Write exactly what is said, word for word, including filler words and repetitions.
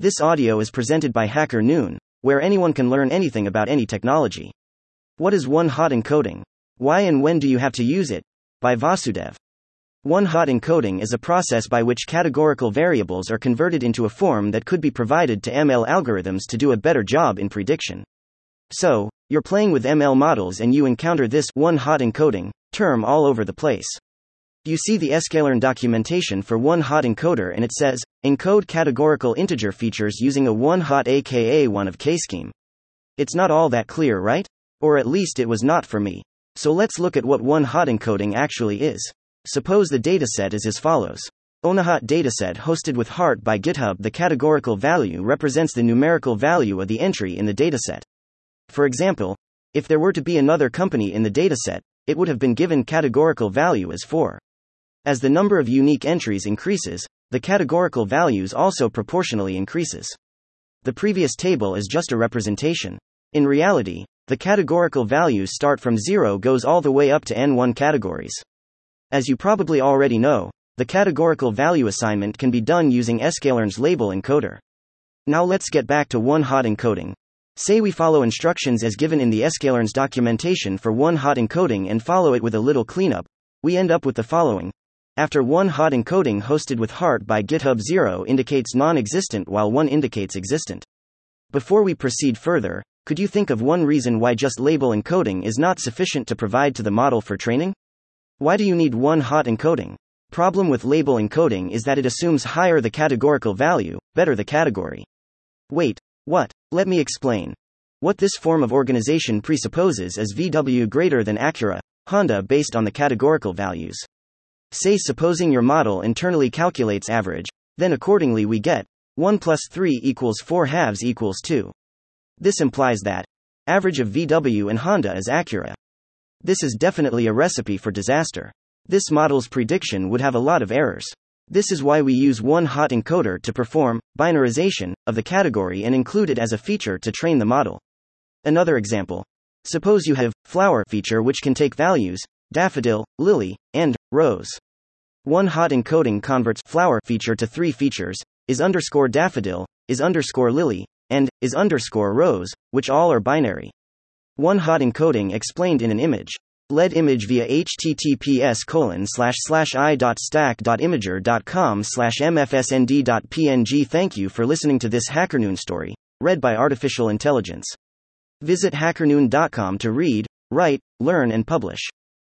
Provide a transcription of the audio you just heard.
This audio is presented by Hacker Noon, where anyone can learn anything about any technology. What is one-hot encoding? Why and when do you have to use it? By Vasudev. One-hot encoding is a process by which categorical variables are converted into a form that could be provided to M L algorithms to do a better job in prediction. So, you're playing with M L models and you encounter this one-hot encoding term all over the place. You see the sklearn documentation for one-hot encoder and it says, encode categorical integer features using a one-hot aka one of k-scheme. It's not all that clear, right? Or at least it was not for me. So let's look at what one-hot encoding actually is. Suppose the dataset is as follows. Onehot dataset hosted with Heart by GitHub. The categorical value represents the numerical value of the entry in the dataset. For example, if there were to be another company in the dataset, it would have been given categorical value as four. As the number of unique entries increases, the categorical values also proportionally increases. The previous table is just a representation. In reality, the categorical values start from zero goes all the way up to N one categories. As you probably already know, the categorical value assignment can be done using sklearn's label encoder. Now let's get back to one-hot encoding. Say we follow instructions as given in the sklearn's documentation for one-hot encoding and follow it with a little cleanup. We end up with the following. After one-hot encoding hosted with Heart by GitHub, zero indicates non-existent while one indicates existent. Before we proceed further, could you think of one reason why just label encoding is not sufficient to provide to the model for training? Why do you need one-hot encoding? Problem with label encoding is that it assumes higher the categorical value, better the category. Wait, what? Let me explain. What this form of organization presupposes is V W greater than Acura, Honda based on the categorical values. Say supposing your model internally calculates average, then accordingly we get one plus three equals four halves equals two. This implies that average of V W and Honda is Acura. This is definitely a recipe for disaster. This model's prediction would have a lot of errors. This is why we use one-hot encoder to perform binarization of the category and include it as a feature to train the model. Another example. Suppose you have flower feature which can take values daffodil, lily, and rose. One-hot encoding converts flower feature to three features, is underscore daffodil, is underscore lily, and is underscore rose, which all are binary. One-hot encoding explained in an image. L E D image via https colon slash slash i dot stack dot imager dot com slash mfsnd dot png. Thank you for listening to this HackerNoon story, read by Artificial Intelligence. Visit hackernoon dot com to read, write, learn and publish.